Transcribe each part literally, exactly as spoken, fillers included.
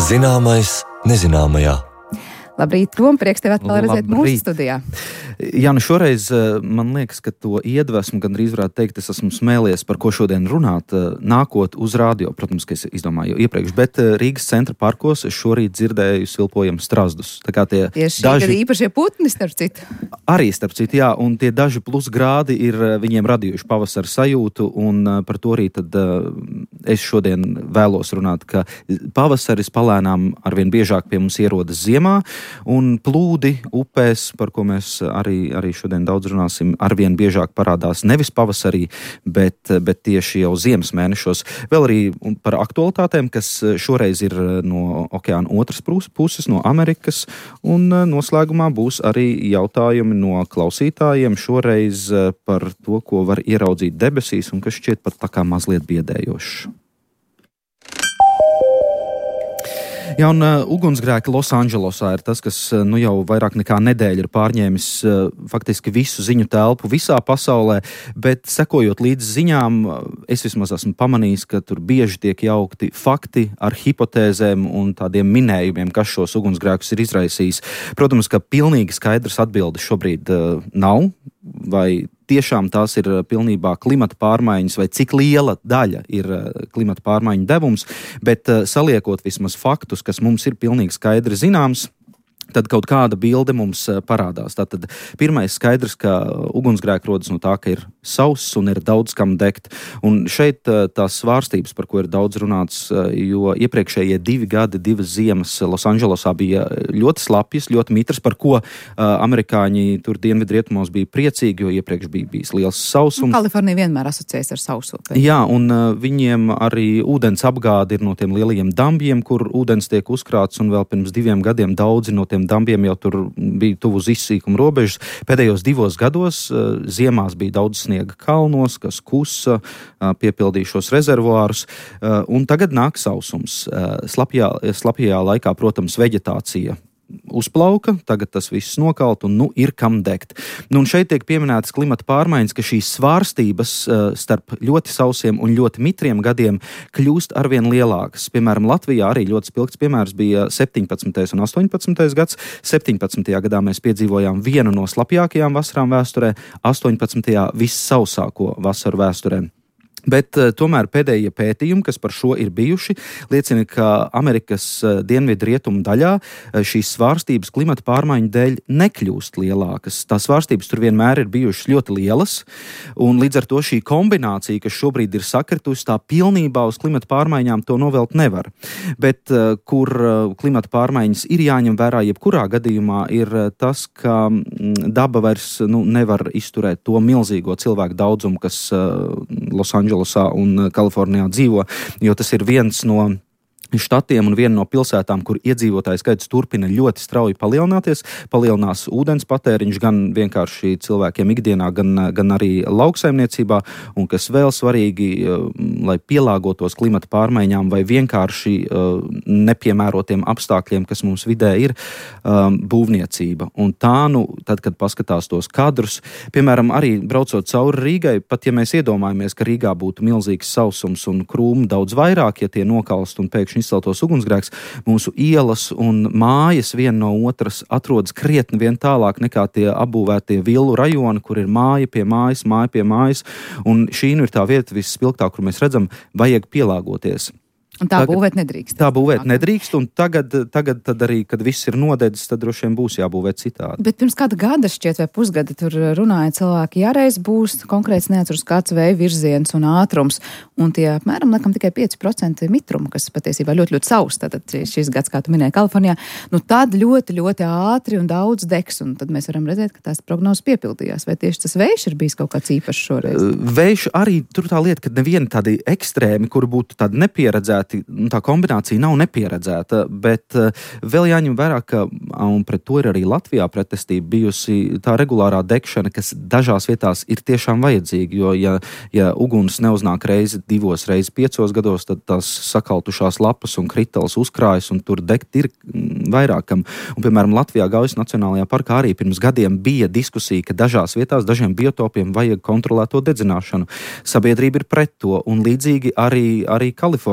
Zināmais nezināmajā. Labrīt, Tom, prieks tevi atkal redzēt mūsu studijā. Jā, nu šoreiz man liekas, ka to iedvesmu gandrīz varētu teikt, es esmu smēlies, par ko šodien runāt, nākot uz radio, protams, ka es izdomāju jau iepriekš, bet Rīgas centra parkos es šorīt dzirdēju silpojam strazdus. Tā kā tie Tieši daži... īpašie putni, starp citu. Arī starp citu, jā, un tie daži plus grādi ir viņiem radījuši pavasara sajūtu, un par to arī tad es šodien vēlos runāt, ka pavasaris palēnām arvien biežāk pie mums ierodas ziemā, un plūdi upēs, par ko mēs arī, arī šodien daudz runāsim, arvien biežāk parādās nevis pavasarī, bet, bet tieši jau ziemas mēnešos. Vēl arī par aktualitātēm, kas šoreiz ir no okeāna otras puses, no Amerikas, un noslēgumā būs arī jautājumi no klausītājiem šoreiz par to, ko var ieraudzīt debesīs, un kas šķiet pat tā kā mazliet biedējošs. Jā, un uh, ugunsgrēki Losandželosā ir tas, kas uh, nu jau vairāk nekā nedēļu ir pārņēmis uh, faktiski visu ziņu telpu visā pasaulē, bet sekojot līdz ziņām, uh, es vismaz esmu pamanījis, ka tur bieži tiek jaukti fakti ar hipotēzēm un tādiem minējumiem, kas šos ugunsgrēkus ir izraisījis. Protams, ka pilnīgi skaidrs atbildes šobrīd uh, nav, vai tiešām tās ir pilnībā klimata pārmaiņas, vai cik liela daļa ir klimata pārmaiņu devums, bet saliekot vismaz faktus, kas mums ir pilnīgi skaidri zināms, tad kaut kāda bilde mums parādās. Tātad pirmais skaidrs, ka ugunsgrēki rodas no tā, ka ir sauss un ir daudz kam degt. Un šeit tās svārstības, par ko ir daudz runāts, jo iepriekšējie divi gadi, divas ziemas Losandželosā bija ļoti slapjas, ļoti mitras, par ko amerikāņi tur dienvidrietumos bija priecīgi, jo iepriekš bija bijis liels sausums. Kalifornija vienmēr asociējas ar sausu. Jā, un viņiem arī ūdens apgāde ir no tiem lielajiem dambjiem, kur ūdens tiek uzkrāts, un vēl pirms diviem gadiem daudzi no tiem dambiem jau tur bija tuvu uz izsīkuma robežas. Pēdējos divos gados uh, ziemās bija daudz sniega kalnos, kas kusa, uh, piepildīja šos rezervuārus, uh, un tagad nāk sausums. Uh, slapjā, slapjā laikā, protams, veģetācija uzplauka, tagad tas viss nokalt un nu ir kam degt. Nu, un šeit tiek pieminētas klimata pārmaiņas, ka šīs svārstības uh, starp ļoti sausiem un ļoti mitriem gadiem kļūst arvien lielākas. Piemēram, Latvijā arī ļoti spilgts piemērs bija septiņpadsmitais un astoņpadsmitais gads. septiņpadsmitajā gadā mēs piedzīvojām vienu no slapjākajām vasarām vēsturē, astoņpadsmitajā vissausāko vasaru vēsturē. Bet uh, tomēr pēdējie pētījumi, kas par šo ir bijuši, liecina, ka Amerikas uh, dienvidu rietumu daļā uh, šīs svārstības klimata pārmaiņu dēļ nekļūst lielākas. Tās svārstības tur vienmēr ir bijušas ļoti lielas, un līdz ar to šī kombinācija, kas šobrīd ir sakritusi, tā pilnībā uz klimata pārmaiņām to novelt nevar. Bet uh, kur uh, klimata pārmaiņas ir jāņem vērā jebkurā gadījumā, ir uh, tas, ka mm, daba vairs nu, nevar izturēt to milzīgo cilvēku daudzumu, kas uh, Losandželosā un Kalifornijā dzīvo, jo tas ir viens no štatiem un viena no pilsētām, kur iedzīvotāju skaits turpina ļoti strauji palielināties. Palielinās ūdens patēriņš gan vienkārši cilvēkiem ikdienā, gan, gan arī lauksaimniecībā, un kas vēl svarīgi, lai pielāgotos klimata pārmaiņām vai vienkārši uh, nepiemērotiem apstākļiem, kas mums vidē ir, um, būvniecība. Un tā, nu, tad, kad paskatās tos kadrus, piemēram, arī braucot cauri Rīgai, pat ja mēs iedomājamies, ka Rīgā būtu milzīgs sausums un krūmu daudz vairāk, ja tie nokalst un pēkšņi izceltos ugunsgrēks, mūsu ielas un mājas viena no otras atrodas krietni vien tālāk nekā tie apbūvētie villu rajoni, kur ir māja pie mājas, māja pie mājas, un šī nu ir tā vieta visspilgtāk, kur mēs redzam, vajag pielāgoties. Un tā tagad, būvēt nedrīkst. Tā būvēt nedrīkst, un tagad, tagad tad arī, kad viss ir nodedzis, tad droši vien būs jābūvēt citādi. Bet pirms kāda gada šķiet vai pusgada tur runāja cilvēki, ja reiz būs konkrēts neatceros kāds vēja virziens un ātrums, un tie apmēram, laikam, tikai pieci procenti mitruma, kas patiesībā ļoti, ļoti saus, tātad šis gads, kā tu minēji, Kalifornijā, nu tad ļoti, ļoti ātri un daudz degs, un tad mēs varam redzēt, ka tās prognozes piepildījās. Vai tieši tas vējš ir bijis kaut kāds īpašs šoreiz? Vējš arī tur tā lieta, ka neviena tādi ekstrēmi, kuri būtu tādi nepieredzēti, tā kombinācija nav nepieredzēta, bet vēl jāņem vērā, ka, un pret to ir arī Latvijā pretestība bijusi tā regulārā degšana, kas dažās vietās ir tiešām vajadzīga, jo ja, ja uguns neuznāk reizi divos, reizi piecos gados, tad tās sakaltušās lapas un kriteles uzkrājas, un tur degt ir vairākam. Un, piemēram, Latvijā Gaujas Nacionālajā parkā arī pirms gadiem bija diskusija, ka dažās vietās dažiem biotopiem vajag kontrolēto dedzināšanu. Sabiedrība ir pret to, un līdzīgi arī, arī Kalifornijā, lai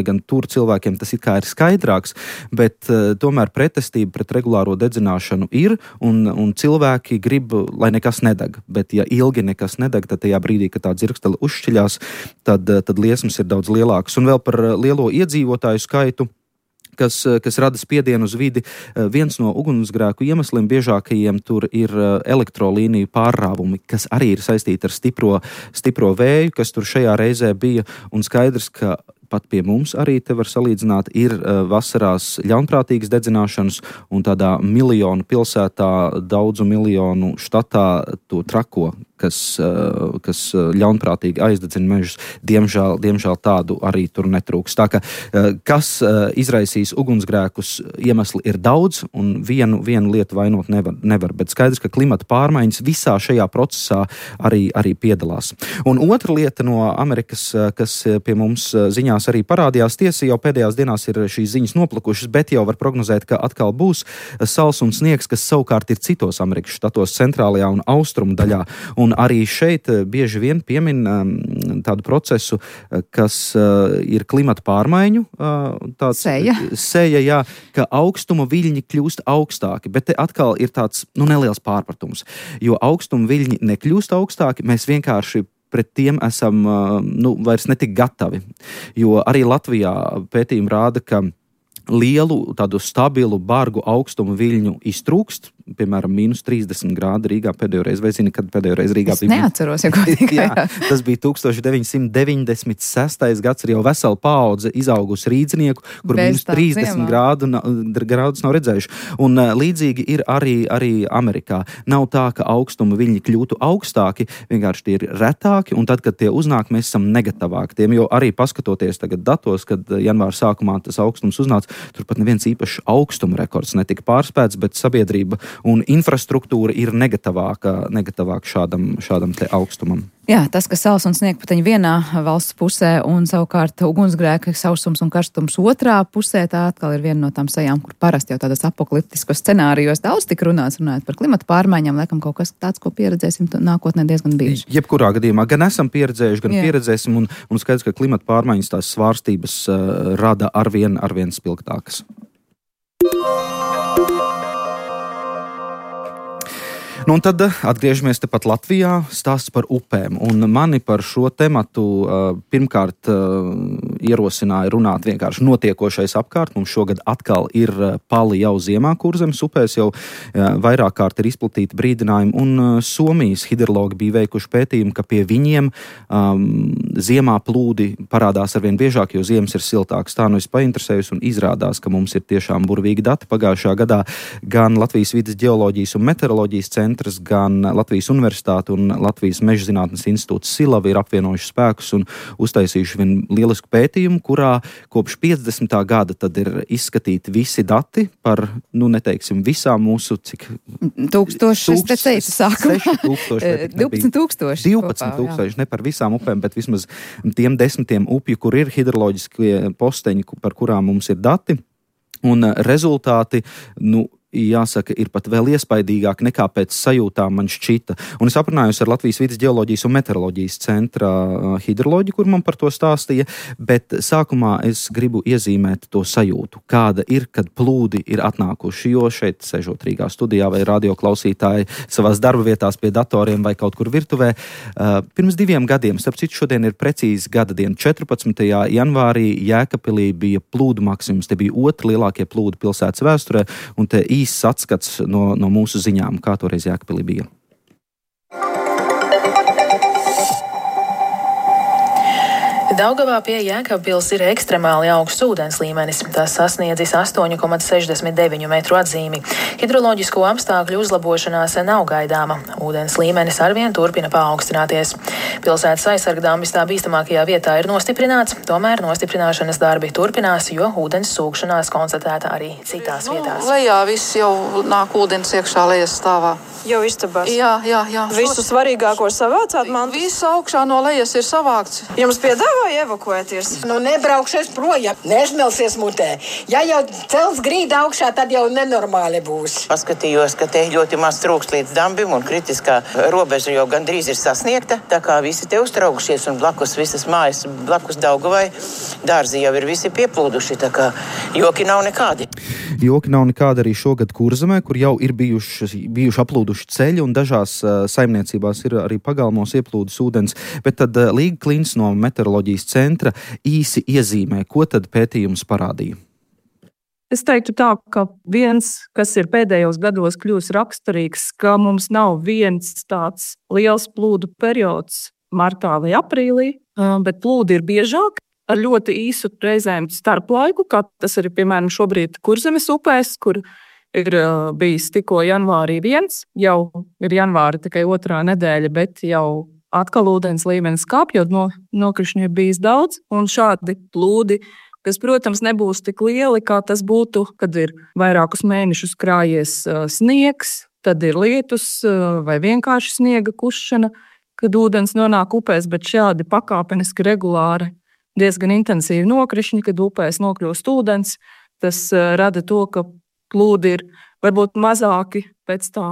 lai gan tur cilvēkiem tas it kā ir skaidrāks, bet uh, tomēr pretestība pret regulāro dedzināšanu ir, un, un cilvēki grib, lai nekas nedeg. Bet ja ilgi nekas nedeg, tad tajā brīdī, kad tā dzirkstele uzšķiļās, tad, tad liesmas ir daudz lielākas. Un vēl par lielo iedzīvotāju skaitu, kas, kas rada spiedienu uz vidi. Viens no ugunsgrēku iemesliem biežākajiem tur ir elektrolīniju pārrāvumi, kas arī ir saistīti ar stipro, stipro vēju, kas tur šajā reizē bija, un skaidrs, ka pat pie mums arī te var salīdzināt, ir uh, vasarās ļaunprātīgas dedzināšanas, un tādā miljonu pilsētā, daudzu miljonu štatā to trako, kas, uh, kas ļaunprātīgi aizdedzina mežus. Diemžēl, diemžēl tādu arī tur netrūks. Tā ka, uh, kas uh, izraisīs ugunsgrēkus, iemesli ir daudz, un vienu, vienu lietu vainot nevar, nevar, bet skaidrs, ka klimata pārmaiņas visā šajā procesā arī, arī piedalās. Un otra lieta no Amerikas, kas pie mums ziņās arī parādījās, tiesa jau pēdējās dienās ir šīs ziņas noplikušas, bet jau var prognozēt, ka atkal būs sals un sniegs, kas savukārt ir citos Amerikas štatos centrālajā un austrumu daļā. Un arī šeit bieži vien piemin um, tādu procesu, kas uh, ir klimata pārmaiņu. Uh, tāds, seja. Seja, jā, ka augstuma viļņi kļūst augstāki, bet te atkal ir tāds, nu, neliels pārpratums, jo augstuma viļņi nekļūst augstāki, mēs vienkārši pret tiem esam nu, vairs netik gatavi. Jo arī Latvijā pētījumi rāda, ka lielu, tādu stabilu, bargu augstumu viļņu iztrūkst, piemēram, mīnus trīsdesmit grādi Rīgā pēdējo reizi, vai zini, kad pēdējo reizi Rīgā es bija? Es neatceros, ja godīgi. Jā, tas bija tūkstoš deviņsimt deviņdesmit sestais gads, ir jau vesela paudze izaugusi rīdzinieku, kur mīnus trīsdesmit grādu, grādus nav redzējuši. Un uh, līdzīgi ir arī, arī Amerikā. Nav tā, ka augstuma viļņi kļūtu augstāki, vienkārši tie ir retāki, un tad, kad tie uznāk, mēs esam negatavāki tiem, jo arī paskatoties tagad datos, kad janvāra sākumā tas augstums uznāca, tur pat neviens īpaši augstuma rekords netika pārspēts, bet sabiedrība un infrastruktūra ir negatavāka, negatavāka šādam, šādam te augstumam. Jā, tas, ka sals un sniegputeņi vienā valsts pusē un savukārt ugunsgrēka sausums un karstums otrā pusē, tā atkal ir viena no tām sajām, kur parasti jau tādas apokaliptiskos scenārijos daudz tik runāts, runājot par klimata pārmaiņām, laikam kaut kas tāds, ko pieredzēsim nākotnē diezgan bieži. Jebkurā gadījumā gan esam pieredzējuši, gan Jā. pieredzēsim, un, un skaidrs, ka klimata pārmaiņas tās svārstības uh, rada arvien, arvien spilgtākas. Nu, un tad atgriežamies tepat Latvijā, stāsts par upēm. Un mani par šo tematu uh, pirmkārt uh, ierosināja runāt vienkārši notiekošais apkārt. Mums šogad atkal ir uh, pali jau ziemā Kurzemes upēs, jau uh, vairāk kārt ir izplatīti brīdinājumi. Un uh, Somijas hidrologi bija veikuši pētījumu, ka pie viņiem um, ziemā plūdi parādās arvien biežāk, jo ziemas ir siltāks. Tā nu es painteresējos un izrādās, ka mums ir tiešām burvīgi dati. Pagājušā gadā gan Latvijas vides ģeoloģijas un meteoroloģijas centrs, gan Latvijas Universitāte un Latvijas Meža zinātnes institūts Silava ir apvienojuši spēkus un uztaisījuši vienu lielisku pētījumu, kurā kopš piecdesmitā gada tad ir izskatīti visi dati par, nu, neteiksim, visām mūsu, cik... Tūkstoši, es te teicu, sākumā. divpadsmit tūkstoši. divpadsmit tūkstoši, ne par visām upēm, bet vismaz tiem desmitiem upju, kur ir hidroloģiskie posteņi, par kurām mums ir dati. Un rezultāti, nu, jāsaka, ir pat vēl iespaidīgāk nekā pēc sajūtām man šķita. Un es aprunājos ar Latvijas vides ģeoloģijas un meteoroloģijas centra hidroloģi, kur man par to stāstīja, bet sākumā es gribu iezīmēt to sajūtu, kāda ir, kad plūdi ir atnākuši, jo šeit, sežot Rīgā studijā vai radioklausītāji savās darba vietās pie datoriem vai kaut kur virtuvē, pirms diviem gadiem, starp citu šodien ir precīzi gada diena, četrpadsmitajā janvārī Jēkabpilī bija plūdu maksimums, te bija otri lielākie plūdi pilsētas vēsturē, un te īsts atskats no, no mūsu ziņām, kā toreiz Jēkabpilī bija. Daugavā pie Jēkabpils ir ekstremāli augsts ūdens līmenis. Tas sasniedzis astoņi komats sešdesmit deviņi metru atzīmi. Hidroloģisko apstākļu uzlabošanās nav gaidāma. Ūdens līmenis arvien turpina paaugstināties. Pilsētas aizsargdambis tā bīstamākajā vietā ir nostiprināts, tomēr nostiprināšanas darbi turpinās, jo ūdens sūkšanās konstatēta arī citās vietās. Nu, lejā viss jau nāk ūdens iekšā lejas stāvā. Jau istabās? Jā, jā, jā. Visu svarīgāko savācāt, man? Viss augšā no lejas ir savākts. Jums piedāvā gatavi evakuēties? Nu, nebraukšies projām, nežmelsies mutē. Ja jau cels grīda augšā, tad jau nenormāli būs. Paskatījos, ka te ļoti maz trūks līdz dambim un kritiskā robeža jau gandrīz ir sasniegta. Tā kā visi te uztraukušies un blakus visas mājas, blakus Daugavai, dārzi jau ir visi pieplūduši, tā kā joki nav nekādi. Joki nav nekādi arī šogad Kurzemē, kur jau ir bijuši, bijuši aplūduši ceļi un dažās uh, saimniecībās ir arī pagalmos ieplūdus ūdens. Bet tad uh, Līga Klints no meteoroloģijas centra īsi iezīmē, ko tad pētījums parādīja. Es teiktu tā, ka viens, kas ir pēdējos gados kļūs raksturīgs, ka mums nav viens tāds liels plūdu periods martā vai aprīlī, bet plūdi ir biežāk ar ļoti īsu reizēm starplaiku, kā tas ir piemēram šobrīd Kurzemes upēs, kur ir bijis tikko janvārī viens, jau ir janvāri tikai otrā nedēļa, bet jau atkal ūdens līmenis kāpjot, no, nokrišņu ir bijis daudz, un šādi plūdi, kas, protams, nebūs tik lieli, kā tas būtu, kad ir vairākus mēnešus krājies sniegs, tad ir lietus vai vienkārši sniega kušana, kad ūdens nonāk upēs, bet šādi pakāpeniski regulāri, diezgan intensīvi nokrišņi, kad upēs nokļūst ūdens, tas rada to, ka plūdi ir varbūt mazāki pēc tā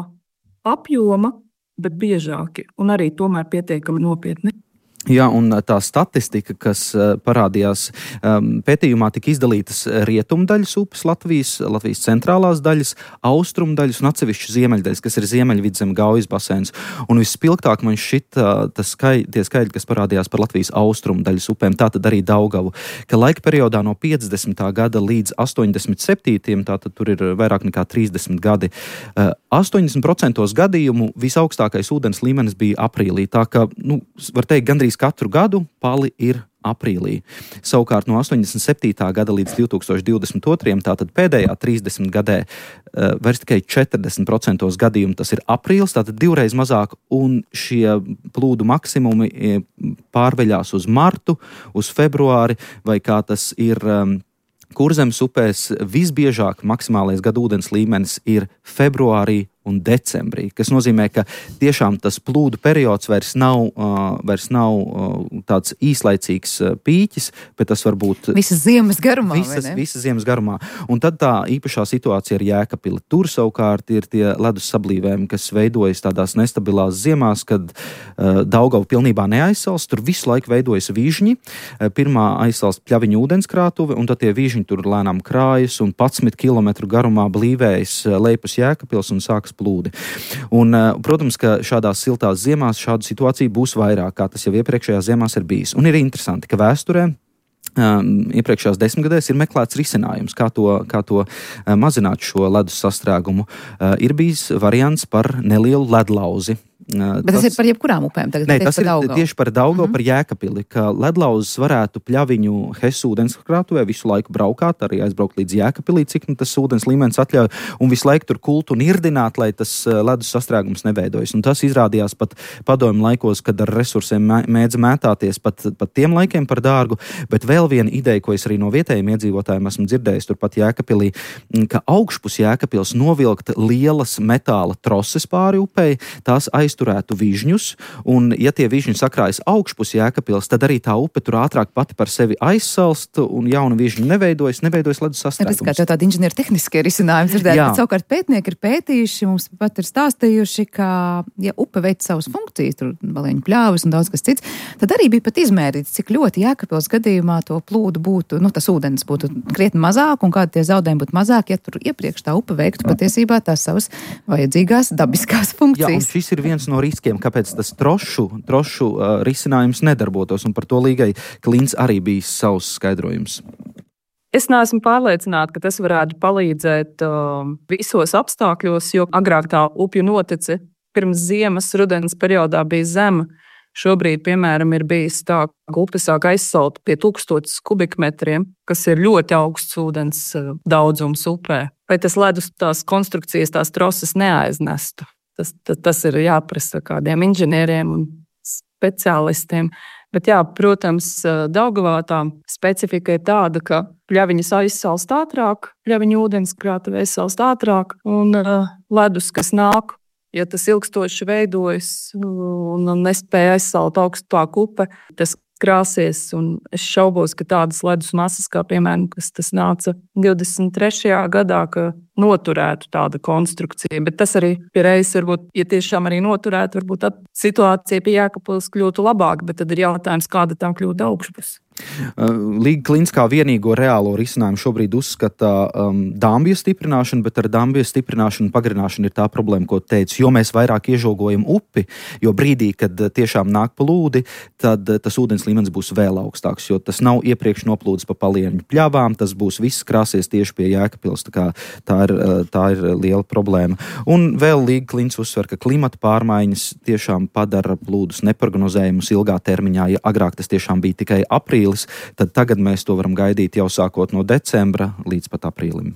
apjoma, bet biežāki un arī tomēr pietiekami nopietni. Jā, un tā statistika, kas parādījās pētījumā, tika izdalītas rietumdaļas upes Latvijas, Latvijas centrālās daļas, austrumdaļas un atsevišķi ziemeļdaļas, kas ir Ziemeļvidzem Gaujas basēns. Un vispilgtāk man šķita tas skai, tie skaļi, kas parādījās par Latvijas austrumdaļas upēm, tātad arī Daugavu, ka laika periodā no piecdesmitā gada līdz astoņdesmit septītajam, tātad tur ir vairāk nekā trīsdesmit gadi, astoņdesmit procenti gadījumu visaugstākais ūdens līmenis bija aprīlī, tā ka, nu, var teikt, gandrīz katru gadu pali ir aprīlī. Savukārt no astoņdesmit septītā gada līdz divi tūkstoši divdesmit otrajam, tātad pēdējā trīsdesmit gadē, vairs tikai četrdesmit procenti gadījumu tas ir aprīlis, tātad divreiz mazāk, un šie plūdu maksimumi pārveļās uz martu, uz februāri, vai kā tas ir Kurzemes upēs, visbiežāk maksimālais gadu ūdens līmenis ir februārī un decembrī, kas nozīmē, ka tiešām tas plūdu periods vairs nav, uh, vairs nav uh, tāds īslaicīgs uh, pīķis, bet tas var būt visas ziemas garumā, visas, visas ziemas garumā. Un tad tā īpašā situācija ar Jēkabpili. Tur savukārt ir tie ledus sablīvējumi, kas veidojas tādās nestabilās ziemās, kad uh, Daugava pilnībā neaizsals, tur visu laiku veidojas vižņi. Uh, pirmā aizsals Pļaviņu ūdenskrātuve, un tad tie vižņi tur lēnām krājas un padsmit kilometru garumā blīvējas uh, lejpus Jēkabpils un sākas plūdi. Un, protams, ka šādās siltās ziemās šādu situāciju būs vairāk, kā tas jau iepriekšējās ziemās ir bijis. Un ir interesanti, ka vēsturē um, iepriekšējās desmitgadēs ir meklēts risinājums, kā to, kā to uh, mazināt šo ledus sastrēgumu. Uh, ir bijis variants par nelielu ledlauzi. Bet tas, tas ir par jebkurām upēm? Tagad Nē, tas ir Daugavu. Tieši par Daugavu, mm-hmm. par Jēkabpili, ka ledlauzes varētu Pļaviņu Hesu ūdenskrātuvē visu laiku braukāt, arī aizbraukt līdz Jēkabpilī, cik nu, tas ūdens līmenis atļauj, un visu laiku tur kultu un irdināt, lai tas ledus sastrēgums neveidojas. Un tas izrādījās pat padomju laikos, kad ar resursiem mēdz mētāties pat, pat tiem laikiem par dārgu, bet vēl viena ideja, ko es arī no vietējiem iedzīvotājiem esmu dzirdējis turpat Jēkabpilī, ka augšpus Jēkabpils novilkt lielas metāla troses pāri upei, tās aizturētu vižņus, un ja tie vižņi sakrājas augšpus Jēkabpils, tad arī tā upe tur ātrāk pati par sevi aizsalst, un jauna vižņi neveidojas, neveidojas ledus sastrēgums. Tas kā jau tādi inženieri tehniskie risinājumi dzirdēt, bet savukārt pētnieki ir pētījuši, mums pat ir stāstījuši, ka, ja upe veic savas funkcijas, tur Balēņu pļāvas un daudz kas cits, tad arī bija pat izmērīts, cik ļoti Jēkabpils gadījumā to plūdu būtu, nu tas ūdens būtu krietni mazāk, un kādi tie zaudējumi būtu mazāk, ja tur iepriekš tā upe veiktu patiesībā tās savas vajadzīgās dabiskās funkcijas. Jā, un šis ir viens no riskiem, kāpēc tas trošu, trošu uh, risinājums nedarbotos, un par to Līgai Klints arī bijis savs skaidrojums. Es neesmu pārliecināta, ka tas varētu palīdzēt uh, visos apstākļos, jo agrāk tā upju notece pirms ziemas, rudens periodā bija zema. Šobrīd, piemēram, ir bijis tā, ka upe sāk aizsalt pie tūkstotis kubikmetriem, kas ir ļoti augsts ūdens uh, daudzums upē. Vai tas ledus tās konstrukcijas, tās troses neaiznestu? Tas, tas, tas ir jāprasa kādiem inženieriem un speciālistiem. Bet, jā, protams, Daugavā tā specifika ir tāda, ka pļaviņas aizsalst ātrāk, pļaviņu ūdenskrātuve aizsalst ātrāk, un uh, ledus, kas nāk, ja tas ilgstoši veidojas un nespēja aizsalt augstāku upe, tas krāsies, un es šaubos, ka tādas ledus masas, kā piemēram, kas tas nāca divdesmit trešajā gadā, ka noturētu tāda konstrukcija, bet tas arī pie reizes varbūt, ja tiešām arī noturētu, varbūt tā situācija pie Jēkabpils kļūtu labāka, bet tad ir jautājums, kāda tā kļūtu augšpus. Līga Klints kā vienīgo reālo risinājumu šobrīd uzskata um, dambju stiprināšanu, bet ar dambju stiprināšanu pagarināšanu ir tā problēma, ko teicu, jo mēs vairāk iežogojam upi, jo brīdī, kad tiešām nāk plūdi, tad tas ūdens līmenis būs vēl augstāks, jo tas nav iepriekš noplūdis pa palieņu pļavām, tas būs viss krāsies tieši pie Jēkabpils, tā kā tā ir, tā ir liela problēma. Un vēl Līga Klints uzsver, ka klimata pārmaiņas tiešām padara plūdus neprognozējumus ilgā termiņā, ja agrāk tas tiešām bija tikai aprīlis, tad tagad mēs to varam gaidīt jau sākot no decembra līdz pat aprīlim.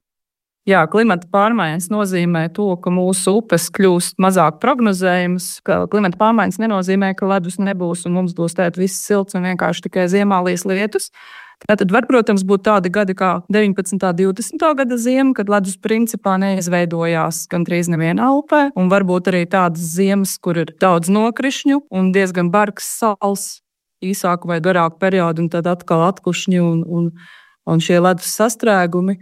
Jā, klimata pārmaiņas nozīmē to, ka mūsu upes kļūst mazāk prognozējumas, ka klimata pārmaiņas nenozīmē, ka ledus nebūs un mums būs tēt viss silts un vienkārši tikai ziemā lies lietus. Tātad var, protams, būt tādi gadi kā deviņpadsmitā divdesmitā gada ziema, kad ledus principā neizveidojās gandrīz nevienā upē, un varbūt arī tādas ziemas, kur ir daudz nokrišņu un diezgan bargs sals īsāku vai garāku periodu, un tad atkal atkušņi un, un, un šie ledus sastrēgumi.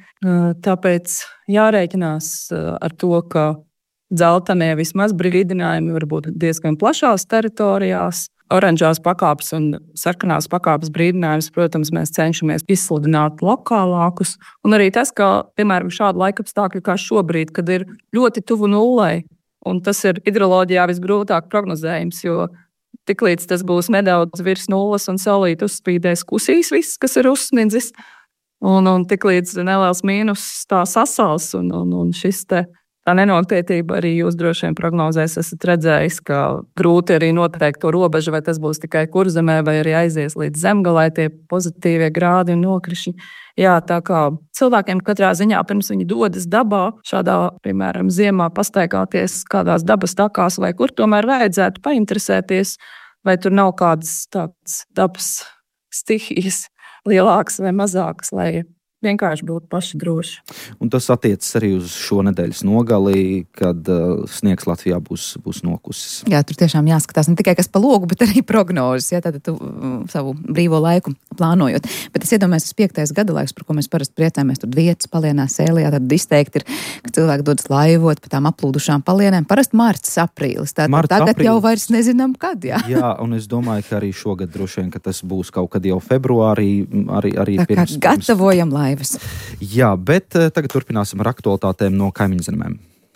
Tāpēc jārēķinās ar to, ka dzeltenie vismaz brīdinājumi var būt diezgan plašās teritorijās. Oranžās pakāpes un sarkanās pakāpes brīdinājumus, protams, mēs cenšamies izsludināt lokālākus. Un arī tas, ka, piemēram, šāda laikapstākļa kā šobrīd, kad ir ļoti tuvu nullei, un tas ir hidroloģijā visgrūtāk prognozējums, jo tiklīdz tas būs nedaudz virs nulles un saulīt uzspīdēs, kusīs viss, kas ir uzsnidzis. Un, un tiklīdz neliels mīnus tā sasals un, un, un šis te tā nenotietība arī jūs droši vien prognozēs esat redzējis, ka grūti arī noteikt to robežu, vai tas būs tikai kurzemē, vai arī aizies līdz zemgalai tie pozitīvie grādi un nokrišņi. Jā, tā kā cilvēkiem katrā ziņā pirms viņi dodas dabā, šādā, piemēram, ziemā pastaigāties kādās dabas takās, vai kur tomēr vajadzētu painteresēties, vai tur nav kādas tādas dabas stihijas lielākas vai mazākas, lai vienkārši būtu paši droši. Un tas attiecas arī uz šo nedēļas nogali, kad uh, sniegs Latvijā būs, būs nokusis. Jā, tur tiešām jāskatās ne tikai kas pa logu, bet arī prognozes, ja, tātad tu uh, savu brīvo laiku plānojot. Bet es iedomājos, tas piektais gada laiks, par ko mēs parasti priecājamies, tur vietas palienā sēlijā, tad izteikti ir, ka cilvēki dodas laivot pa tām aplūdušām palienēm. Parasti marts, aprīlis. Tātad marts, tagad aprīlis. Jau vairs nezinām, kad, jā. Jā, un es domāju, ka arī šogad droši vien, ka tas būs kaut kad jau februārī, arī, arī tā pirms. Tā kā gatavojam laivas. Jā, bet tagad turpināsim ar aktualitātēm no kaimiņzemēm.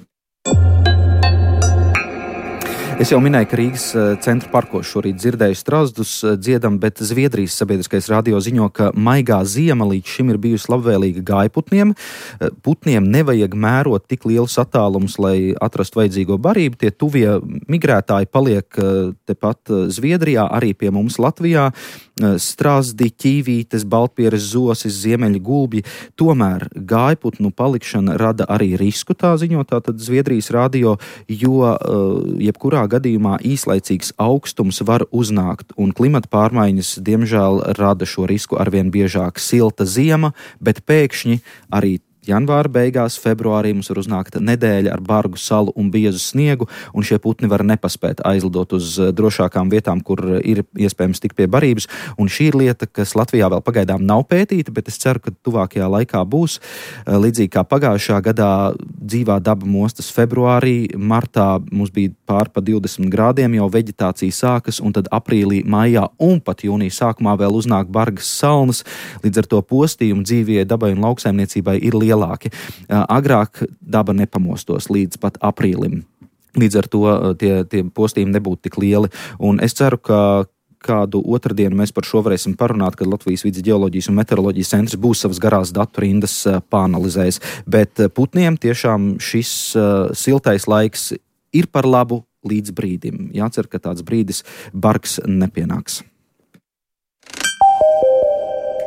Es jau minēju, ka Rīgas centra parkos šorīt dzirdēju strazdus dziedam, bet Zviedrijas sabiedriskais radio ziņo, ka maigā ziema līdz šim ir bijusi labvēlīga gājputniem. Putniem nevajag mērot tik lielus attālumus, lai atrastu vajadzīgo barību. Tie tuvie migrētāji paliek tepat Zviedrijā, arī pie mums Latvijā. Strazdi, ķīvītes, baltpieres, zosis, ziemeļu gulbji. Tomēr gājputnu palikšana rada arī risku, tā ziņo tātad Zviedrijas radio, jo jebkurā gadījumā īslaicīgs augstums var uznākt, un klimata pārmaiņas, diemžēl, rada šo risku arvien biežāk. Silta ziema, bet pēkšņi arī janvāra beigās, februārī mums var uznākt nedēļa ar bargu salu un biezu sniegu, un šie putni var nepaspēt aizlidot uz drošākām vietām, kur ir iespējams tikt pie barības. Un šī ir lieta, kas Latvijā vēl pagaidām nav pētīta, bet es ceru, ka tuvākajā laikā būs. Līdzīgi kā pagājušā gadā dzīvā daba mostas februārī, martā mums bija pār pa divdesmit grādiem, jau veģetācija sākas, un tad aprīlī, maijā un pat jūnija sākumā vēl uznāk bargas salnas. Līdz ar to postījumu dzīvie dabai un lauksaimniecībai ir liela. Lielāki. Agrāk daba nepamostos līdz pat aprīlim. Līdz ar to tie, tie postījumi nebūtu tik lieli. Un es ceru, ka kādu otrdienu mēs par šo varēsim parunāt, kad Latvijas vides ģeoloģijas un meteoroloģijas centrs būs savas garās datu rindas pāanalizējis. Bet putniem tiešām šis siltais laiks ir par labu līdz brīdim. Jācer, ka tāds brīdis bargs nepienāks.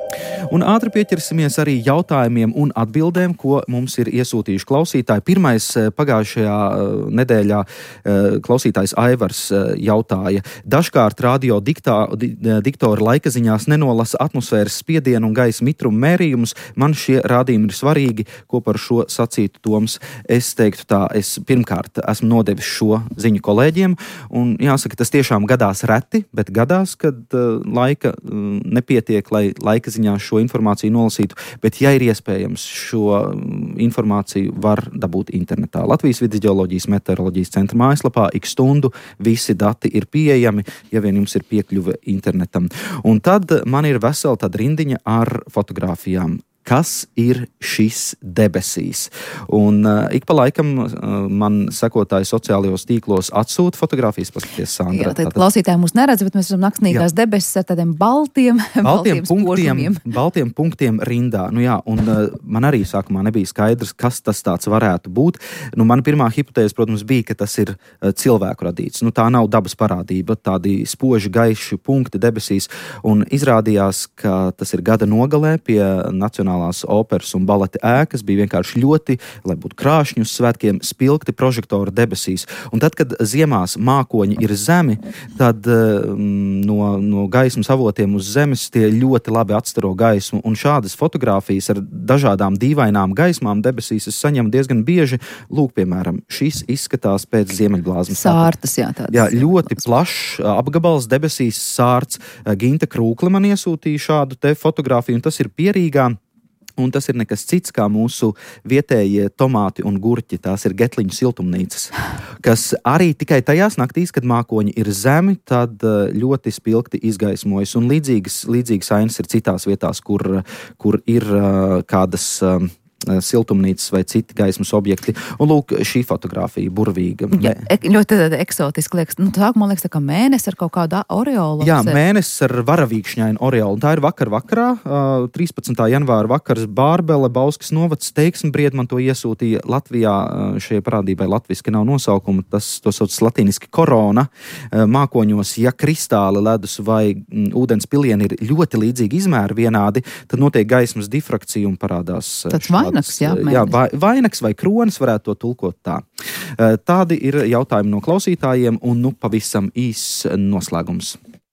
Un ātri pieķersimies arī jautājumiem un atbildēm, ko mums ir iesūtījuši klausītāji. Pirmais pagājušajā nedēļā klausītājs Aivars jautāja: dažkārt radio diktā, diktori laikaziņās nenolasa atmosfēras spiedienu un gaisa mitrumu mērījumus. Man šie rādījumi ir svarīgi, ko par šo sacītu Toms. Es teiktu tā, es pirmkārt esmu nodevis šo ziņu kolēģiem, un jāsaka, tas tiešām gadās reti, bet gadās, kad uh, laika uh, nepietiek, lai laika ziņā šo informāciju nolasītu, bet ja ir iespējams, šo um, informāciju var dabūt internetā. Latvijas Vides ģeoloģijas meteoroloģijas centra mājaslapā ik stundu visi dati ir pieejami, ja vien jums ir piekļuve internetam. Un tad man ir vesela tāda rindiņa ar fotogrāfijām. Kas ir šis debesīs? Un uh, ik pa laikam uh, man sekotāji sociālajos tīklos atsūta fotogrāfijas, paskaties, Sandra. Jā, tad klausītāji mūs neredz, bet mēs esam naktsnīgās debesis ar tādiem baltiem, baltiem, baltiem punktiem, spožumiem. baltiem punktiem rindā. Nu jā, un uh, man arī sākumā nebija skaidrs, kas tas tāds varētu būt. Nu, man pirmā hipotēze, protams, bija, ka tas ir uh, cilvēku radīts. Nu, tā nav dabas parādība, tādi spoži gaiši punkti debesīs. Un izrādījās, ka tas ir gada nogalē pie Nacionālās operas un baleta ēkas, bija vienkārši ļoti, lai būtu krāšņi uz svētkiem, spilgti prožektori debesīs. Un tad, kad ziemās mākoņi ir zemi, tad mm, no, no gaismas avotiem uz zemes tie ļoti labi atstaro gaismu. Un šādas fotogrāfijas ar dažādām dīvainām gaismām debesīs es saņemu diezgan bieži. Lūk, piemēram, šis izskatās pēc ziemeļblāzmas. Sārtas, jā, tādas. Jā, ļoti plašs apgabals debesīs, sārts. Ginta Krūkle man iesūtīja šādu te fotogrāfiju, un tas ir Pierīgā. Un tas ir nekas cits kā mūsu vietējie tomāti un gurķi. Tās ir Getliņu siltumnīcas, kas arī tikai tajās naktīs, kad mākoņi ir zemi, tad ļoti spilgti izgaismojas. Un līdzīgas, līdzīgas ainas ir citās vietās, kur, kur ir kādas siltumnīcas vai citi gaismas objekti. Un lūk, šī fotogrāfija burvīga. Jā, ļoti eksotiski liekas. Nu, tā, man liekas, tā kā mēnesis ar kaut kādu oreolu. Jā, mēnesis ar varavīkšņainu oreolu. Tā ir vakar vakarā, trīspadsmitā janvāra vakars, Bārbele, Bauskas novads, Teiksmbried man to iesūtīja. Latvijā šie parādībai latviski nav nosaukuma, tas to sauc latīniski korona. Mākoņos, ja kristāli, ledus vai m, ūdens pilieni ir ļoti līdzīgi izmēri vienādi, tad notiek gaismas difrakcija un parādās tāds vainags, jā, jā, vainags vai kronis, varētu to tulkot tā. Tādi ir jautājumi no klausītājiem, un nu pavisam īs noslēgums.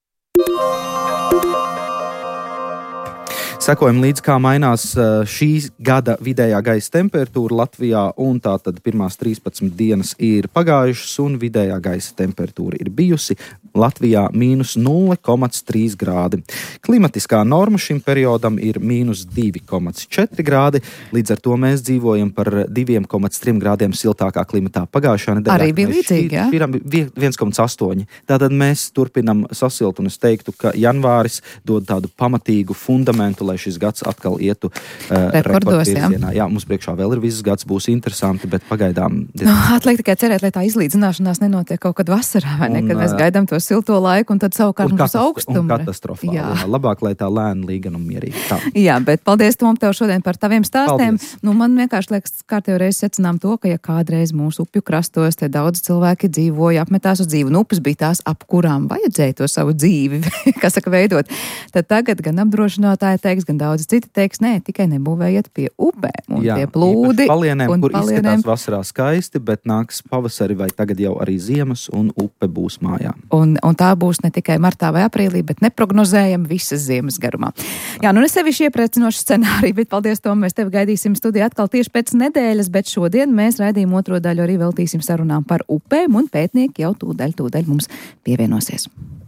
Sekojam līdz, kā mainās šīs gada vidējā gaisa temperatūra Latvijā, un tātad pirmās trīspadsmit dienas ir pagājušas, un vidējā gaisa temperatūra ir bijusi Latvijā mīnus nulle komats trīs grādi. Klimatiskā norma šim periodam ir mīnus divi komats četri grādi, līdz ar to mēs dzīvojam par divi komats trīs grādiem siltākā klimatā. Pagājušā nedēļā arī bija līdzīgi, jā? Šī viens komats astoņi. Tātad mēs turpinam sasilt, un es teiktu, ka janvāris dod tādu pamatīgu fundamentu, lai šis gads atkal ietu uh, rekordos, jā. Jā, mums priekšā vēl ir viss gads, būs interesanti, bet pagaidām... No, atliek tikai cerēt, lai tā izlīdzināšanās nenotiek kaut kad vasarā, vai ne, kad mēs gaidām to silto laiku, un tad savukārt mums augstuma. Un katastrofāli, jā. Jā. Labāk, lai tā lēna līgan un mierīgi. Tā. Jā, bet paldies, Tom, tev šodien par taviem stāstiem. Paldies. Nu, man vienkārši liekas, kārtējo reizi secinām to, ka ja kādreiz mūsu upju krastos te daudz cilvēki dzīvoja, apmetās uz dzīvi, un upes bija tās, ap kurām vajadzēja to savu dzīvi, kā saka, veidot, tad tagad gan apdrošinātāji teiks, gan daudz citi teiks, nē, tikai nebūvējiet pie upēm un jā, pie plūdi. Palienēm, un kur palienēm. Izskatās vasarā skaisti, bet nāks pavasari vai tagad jau arī ziemas, un upe būs mājā. Un, un tā būs ne tikai martā vai aprīlī, bet neprognozējam visas ziemas garumā. Jā, nu ne sevišķi iepriecinoši scenāriji, bet paldies, Tom, mēs tevi gaidīsim studijā atkal tieši pēc nedēļas, bet šodien mēs raidījumu otro daļu arī veltīsim sarunām par upēm, un pētnieki jau tūdaļ, tūdaļ mums pievienosies.